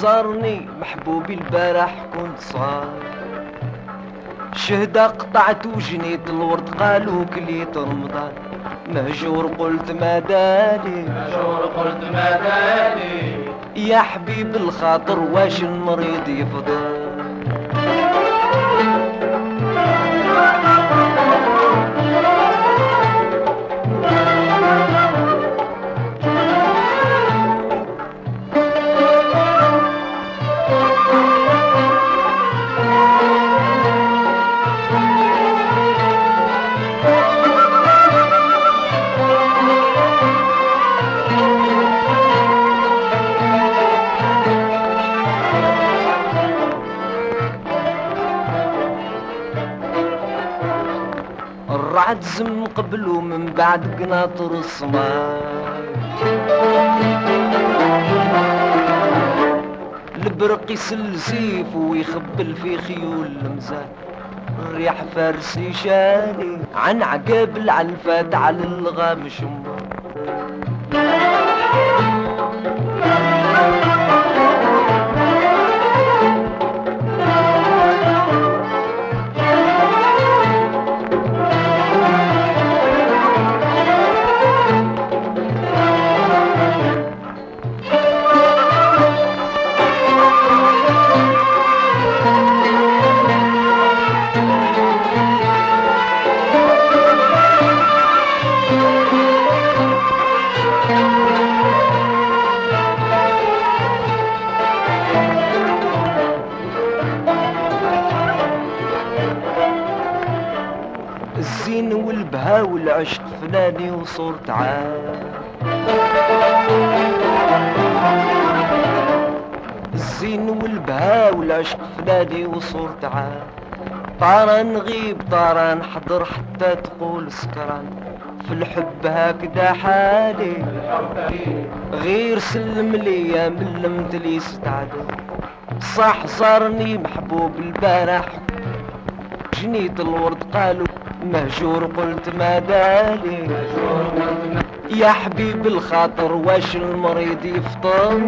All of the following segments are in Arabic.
زارني محبوبي البارح كنت صغير، شهدة قطعت وجنيت الورد قالوا كليت رمضان، مهجور قلت مدالي يا حبيب الخاطر واش المريض يفضل. الرعد زم قبل ومن بعد قناطر الصماء، البرق يسل سيف ويخبل في خيول المزاد، الريح فارسي شالي عن عقاب العنفات على الغام شمر. الزين والبها والعشق فناني وصورت عاد، الزين والبها والعشق فناني وصورت عاد، طارا نغيب طارا نحضر حتى تقول سكران، في الحب هكذا حالي غير سلم ليا من لمتلي استعدل. صح زارني محبوب البارح جنيت الورد قالوا مهجور قلت مدالي يا حبيب الخاطر واش المريض يفطر.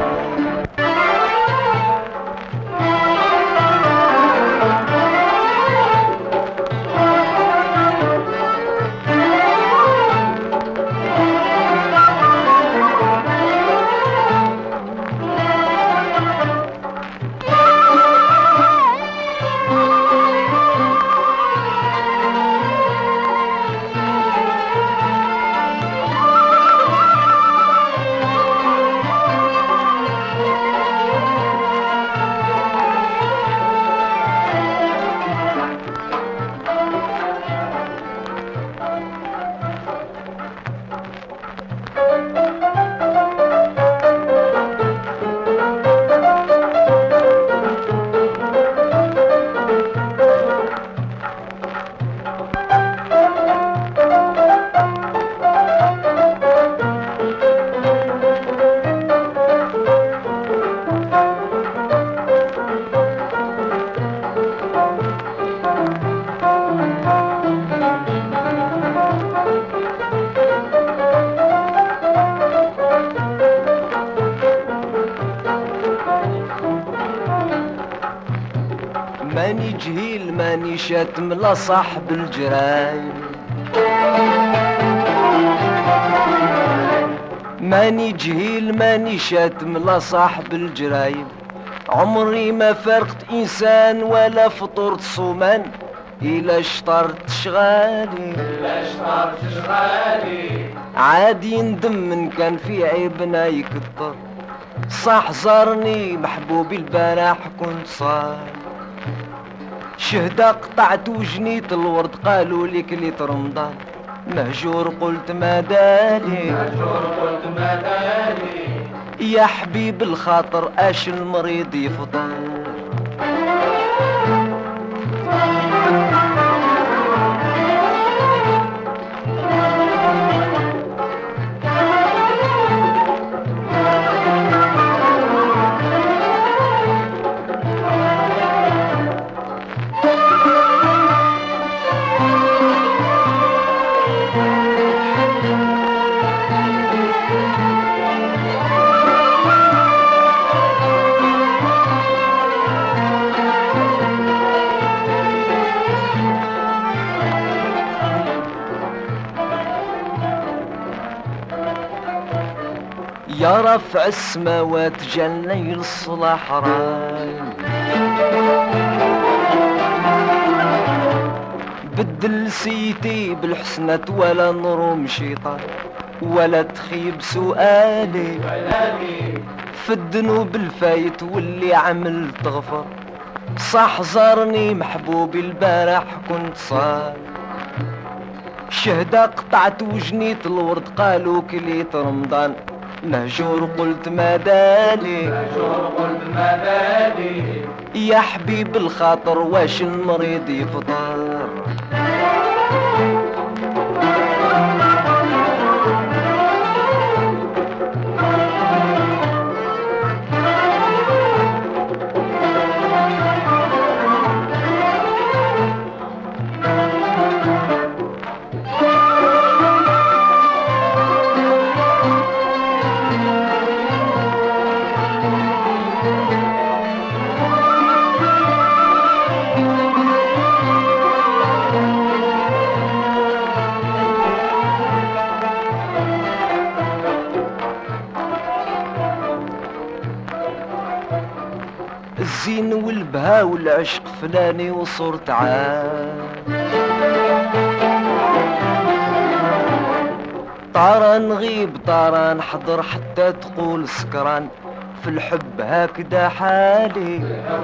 ماني جهيل ماني شاتم لا صاحب الجرايم، ماني جهيل ماني شاتم لا صاحب الجرايم، عمري ما فارقت انسان ولا فطرت صومان، إلا شطرت شغالي عادي ندم من كان في عيبنا يكتر. صح زارني محبوبي البارح كنت صار، شهدة قطعت وجنيت الورد قالوا لي كليت رمضان، مهجور قلت مدالي يا حبيب الخاطر اش المريض يفضل. يا رفع السماوات جاني الصلاح راي. بدل سيتي بالحسنة ولا نروم شيطان ولا تخيب سؤالي في الذنوب الفايت واللي عملت غفر. صح زارني محبوبي البارح كنت صار شهدة قطعت وجنيت الورد قالوا كليت رمضان مهجور قلت مدالي يا حبيب الخاطر واش المريض يفطر. الزين والبها والعشق فلاني وصرت عاد طارا نغيب طارا نحضر حتى تقول سكران في الحب هكذا حالي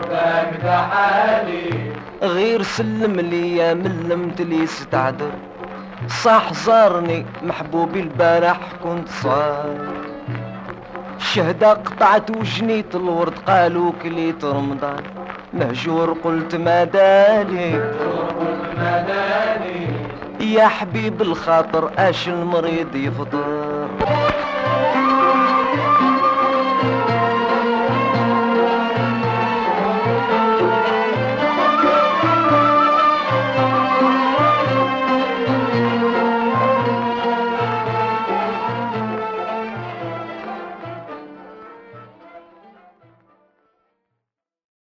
غير سلم لي من لم تليس تعذر. صح زارني محبوبي البارح كنت صار شهدة قطعت وجنيت الورد قالوا كليت رمضان مهجور قلت مدالي يا حبيب الخاطر اش المريض يفطر.